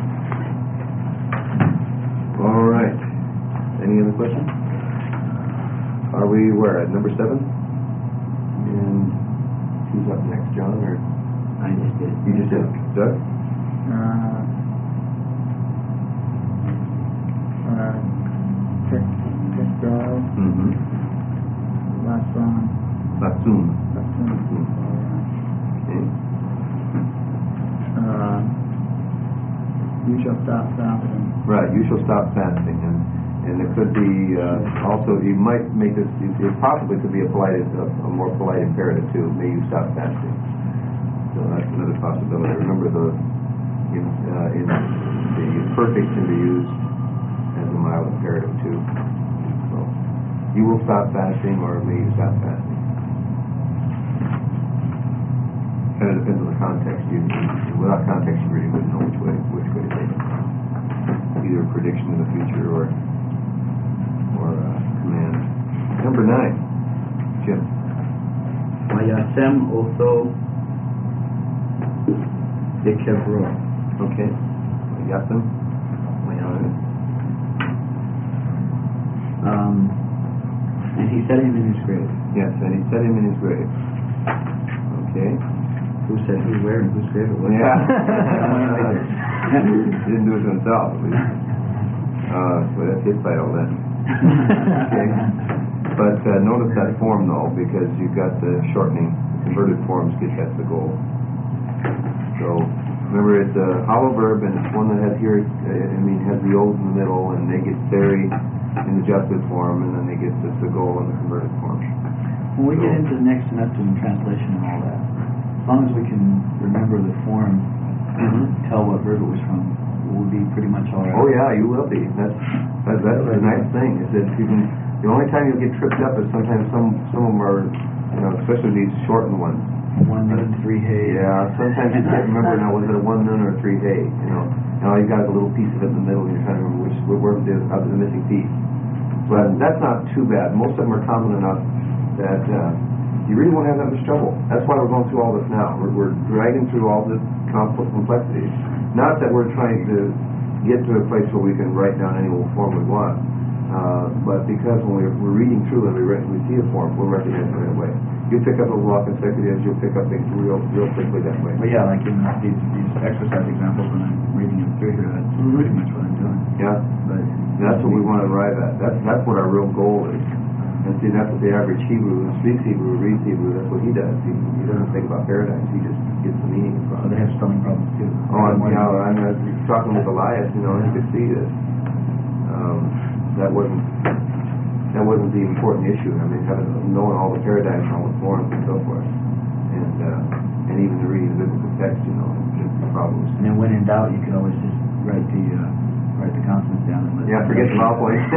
All right. Any other questions? Are we where? At number 7? And who's up next, John? Or I just did. you just did? Doug? Tekdal, Mm-hmm. last one. Latsum. Okay. You shall stop fasting. Right, you shall stop fasting, and it could be also you might make this. It possibly could be a more polite imperative too. May you stop fasting. So that's another possibility. Remember the perfect can be used as a mild imperative too. So you will stop fasting, or may you stop fasting. Kind of depends on the context. Without context, you really wouldn't know which way to take it. Either a prediction of the future or a command. Number 9, Jim. Vayasem otho dekevro. Okay. Yasem. And he set him in his grave. Yes, and he set him in his grave. Okay. Who said who, where, and whose grave it was? Yeah. He didn't do it to himself, at least. So that's his title then. Okay. But notice that form though, because you've got the shortening. Converted forms get that's the goal. So Remember, it's a hollow verb, and it's one that has has the O's in the middle, and they get very in the justice form, and then they get the goal in the converted form. When we get into next to Neptune translation and all that, as long as we can remember the form, tell what verb it was from, we'll be pretty much all right. Oh yeah, you will be. That's a nice thing. Is that you can. The only time you'll get tripped up is sometimes some of them are, especially these shortened ones. 1 noon, 3 hay. Yeah, sometimes you can't remember now, was it a 1 noon or a 3 hay? And all you got is a little piece of it in the middle, and you're trying to remember where it is out of the missing piece. But that's not too bad. Most of them are common enough that you really won't have that much trouble. That's why we're going through all this now. We're dragging through all this complexities. Not that we're trying to get to a place where we can write down any old form we want, but because when we're reading through and we see a form, we'll recognize it right away. You pick up a law consecutive, you'll pick up things real quickly that way. Well, yeah, like in these exercise examples, when I'm reading them through here, that's pretty much what I'm doing. Yeah, But that's what we want to arrive at. That's what our real goal is. And see, that's what the average Hebrew, speaks Hebrew, reads Hebrew, that's what he does. He doesn't think about paradigms, he just gets the meaning so from they it. have spelling problems too. I'm talking with Elias, and he could see this. That wasn't the important issue. I mean, knowing all the paradigms and all the forms and so forth, and even the reading the biblical text, the problems. And then when in doubt, you can always just write the consonants down. And Forget the vowel point.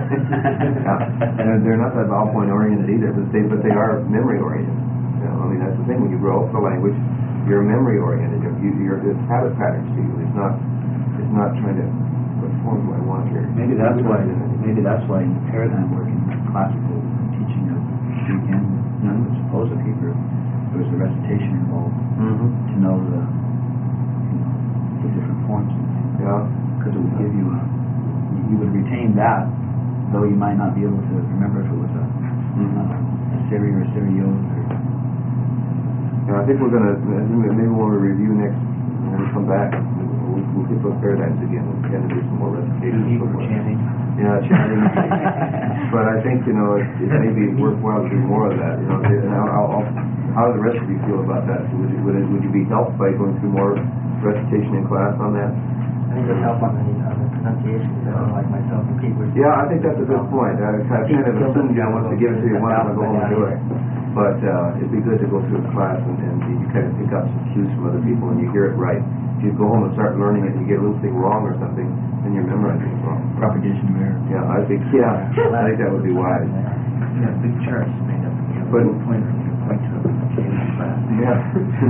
And they're not that vowel point oriented either, but they are memory oriented. That's the thing. When you grow up with a language, you're memory oriented. It's habit patterns to you. It's not trying to. What form do I want here? Maybe that's why in the paradigm work in classical teaching of Greek and suppose of Hebrew, there was the recitation involved to know the different forms. Yeah. Because it would give you you would retain that, though you might not be able to remember if it was a Syri or Syrios or. Yeah, I think we're gonna maybe when we review next, when we come back, we'll hit those paradigms again. We'll kind of do some more recitation. Chanting. Yeah, chanting. But I think it may be worthwhile to do more of that. And how do the rest of you feel about that? Would you be helped by going through more recitation in class on that? I think it'll help on the pronunciation, like myself and Pete were. Yeah, I think that's a good point. I kind of assumed John wants to give it to you once and go home and do it. But it'd be good to go through a class and you kind of pick up some cues from other people and you hear it right. If you go home and start learning it and you get a little thing wrong or something, then you're memorizing it wrong. Propagation of error. Yeah, I think that would be wise. Yeah, big charts made up. But point to a class. yeah.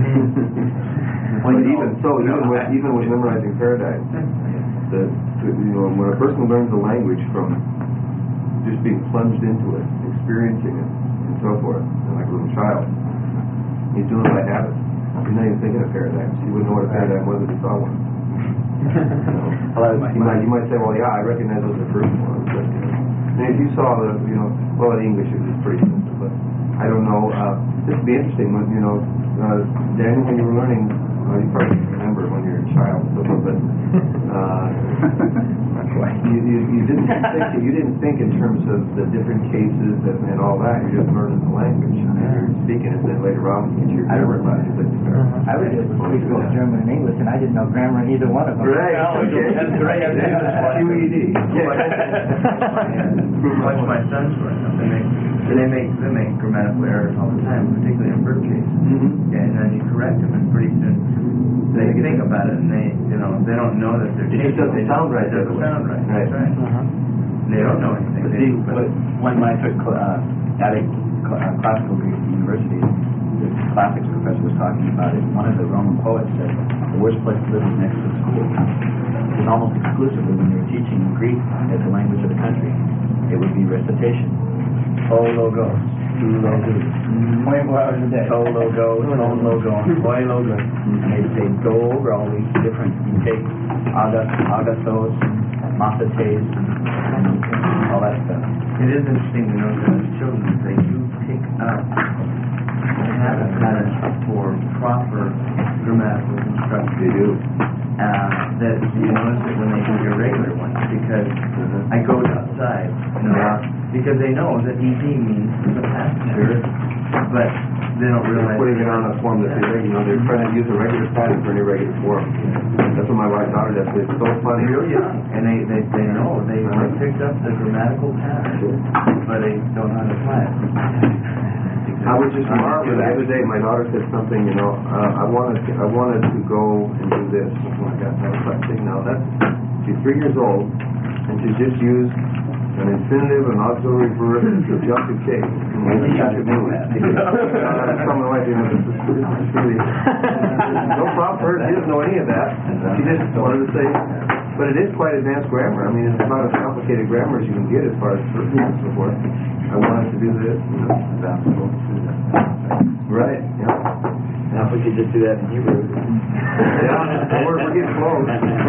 But even with memorizing paradigms, when a person learns a language from just being plunged into it, experiencing it, and so forth, like a little child, he's doing it by habit. He's not even thinking of paradigms. He wouldn't know what a paradigm was if he saw one. You might say, well, yeah, I recognize those are the first ones. But, if you saw in English it was pretty simple, but I don't know. This would be interesting when, Daniel, when you were learning, you probably remember when you were a child, but you didn't think in terms of the different cases and all that. You're just learning the language. You're speaking it, then later on you get your grammar classes. I was just speak both German and English, and I didn't know grammar in either one of them. Right. Okay. That's right. QED. Watch my sons for it. They make grammatical errors all the time, particularly in verb cases. And then you correct them, and pretty soon they think about it, and they don't know that they're changing. It doesn't sound right. It doesn't sound right. Right. That's right. They don't know anything. When I took at a classical Greek university, the classics professor was talking about it. One of the Roman poets said the worst place to live is next to school. Because almost exclusively when they were teaching Greek as the language of the country, it would be recitation. O logos, tu logos, 24 hours a day. To logos, on logos, boy logos. And they'd say go over all these different, you take agathos, mathetes, and all that stuff. It is interesting to know that as children, they do pick up habit patterns for proper grammatical construction. They do. That you notice it when they do irregular ones, because I go outside, because they know that ED means the past tense, but they don't they're realize. putting it on a form that they're trying to use a regular pattern for an irregular form. That's what my wife daughter does. It's so funny. Real young, and they know, they picked up the grammatical pattern, but they don't know how to apply it. I was just marveling the other day. My daughter said something. I wanted to go and do this. Oh my God! I was like, now she's 3 years old, and she just used an infinitive, an auxiliary verb, and a subjunctive case. I told my wife, this is really no problem for her. She doesn't know any of that. She just wanted to say, but it is quite advanced grammar. I mean, it's not as complicated grammar as you can get as far as first and so forth. I wanted to do this. Right. Yeah. Now if we could just do that in Hebrew. Yeah. We're getting close.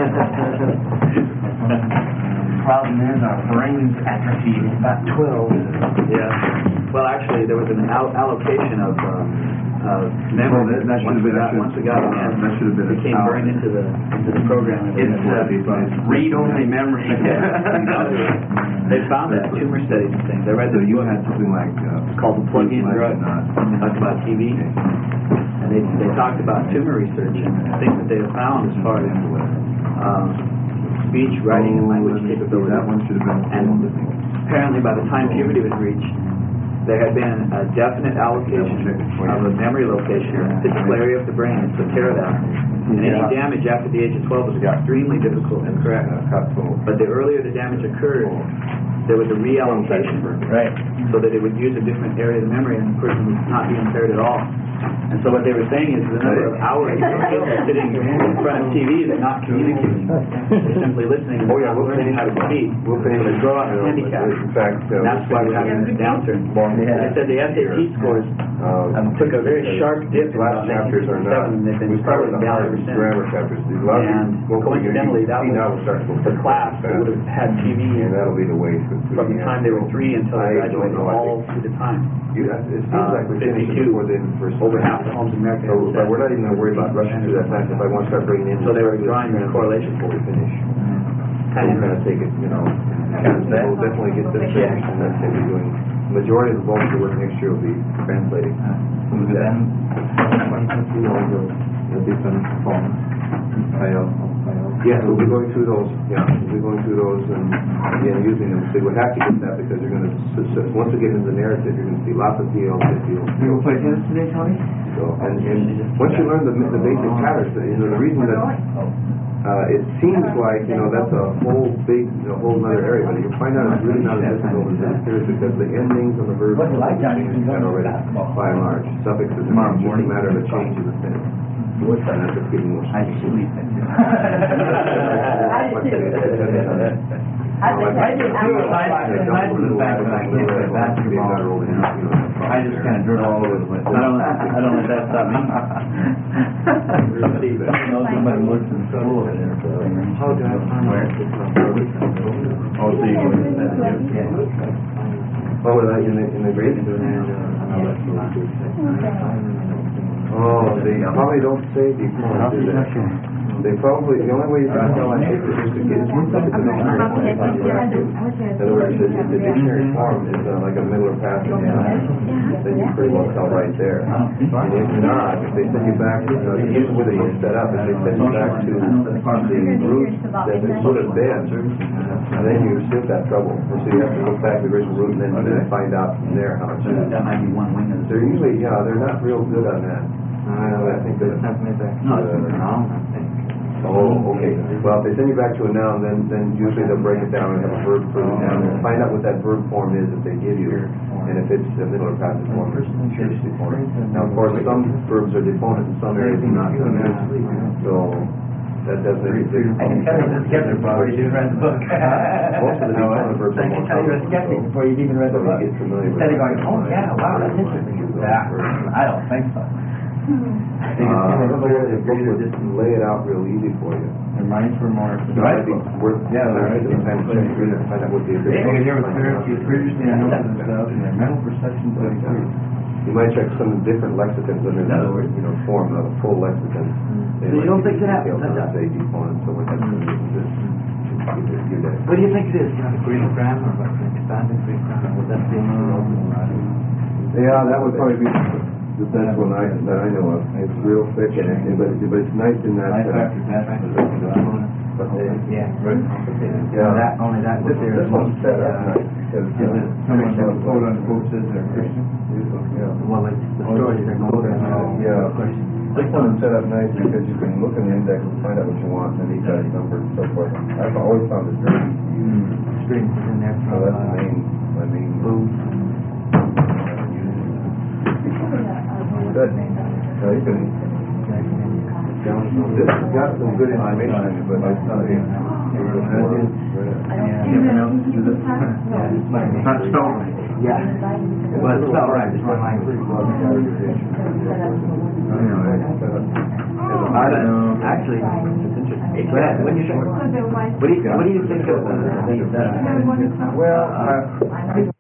Problem is, our brains atrophied at about 12. Yeah. Well, actually, there was an allocation of memory. That should have been. Once we got it in, that should have been. it became burned into the program. It's read-only memory. They found that tumor studies and things. I read So this you book. had something like It's called The Plug-in Drug. They talked about TV. And they talked about tumor research and things that they have found as far as speech, writing, and language capability. That one should have been. And apparently by the time puberty was reached, there had been a definite allocation of a memory location, a physical area of the brain that took care of that. And any damage after the age of 12 was extremely difficult to correct. But the earlier the damage occurred, there was a reallocation, Right. so that it would use a different area of the memory and the person would not be impaired at all. And so what they were saying is the number of hours sitting in front of TV, they're not communicating. They're simply listening and not learning how to speak. We'll finish. They grow up handicapped. In fact, And that's why we're having this downturn. They said the SAT scores took a very sharp dip in last about chapters are not. 1967, and they've been We started slowing down the ever since. grammar chapters. These last And coincidentally, that was the class that would have had TV and that'll be the way from the time they were 3 until they graduated, all through the time. It seems like we finished 52, before the first. over half the homes in America. So, but we're not even going to worry about rushing through that fast. If I want to start bringing in. So they were drawing the correlation before we finish. And we're going to take it, we'll definitely get this finished, and that's going to be doing. The majority of the bulk of the work next year will be translating. Yes, we'll be going through those. Yeah, we'll be going through those and again using them. So you have to get that because you're going to once we get into the narrative, you're going to see lots of deals. You will play tennis today, Tony? So and once you learn the basic patterns, the reason that it seems like that's a whole other area, but you find out it's really not as difficult as it is because the endings of the verbs change already by and large. Suffixes are just a matter of a change in the sentence. What's that? That's just getting more. I sleep. I did too. I just kind of drill all over the place. I don't let that stop me. Somebody looks in school over there. How do I find where? Oh, so you can. Oh, in the grade? Oh, they probably don't say deformed, do they? They probably, the only way you can tell, I think, is just to get in other words, if the dictionary form is like a Miller passage, then you pretty well tell right there. And if not, if they send you back, usually where they set up, if they send you back to the root that it should have been, then you still got trouble. And so you have to look back to the original root and then find out from there how it's. That might be one wing of the. They're usually, they're not real good on that. I think that. No, it's a noun, I think. Oh, okay. Well, if they send you back to a noun, then usually they'll break it down and have a verb for the noun and find out what that verb form is that they give you. And if it's a middle or passive form, it's deponent. Now, of course, some verbs are deponent in some areas and not. So that does make a difference. I can tell you the together before you even read the book. Most of the deponent verbs I are can more tell you're a skeptic before you've even read the book. Get familiar with Instead of going, oh yeah, wow, that's interesting. I don't think so. The book will just lay it out real easy for you. Their minds were more. Find out what the their mental perceptions of experience. You might check some different lexicons under that form of a full lexicon. So you don't think it happens? Not say deponent, so that's What do you think it is? The Greek grammar, or expanding Greek grammar? Would that be yeah, that would probably be. the best one that I know of. It's real thick but it's nice in that. Yeah. Yeah. Only that This one's set up nice because Someone who quote unquote says they're Christian. Yeah. Well, it's the stories they're going to Yeah. Of course. This one is set up nice because you can look in the index and find out what you want, and then each has numbers and so forth. I've always found it very easy. Strings is in there So from that's my main. Booth. Good. So you can. This has got some good information in it, but I tell you. It's not stolen. Yeah. Well, it's spelled right. It's one language. I don't know. Actually, go ahead. What do you think? What do you think of the Well,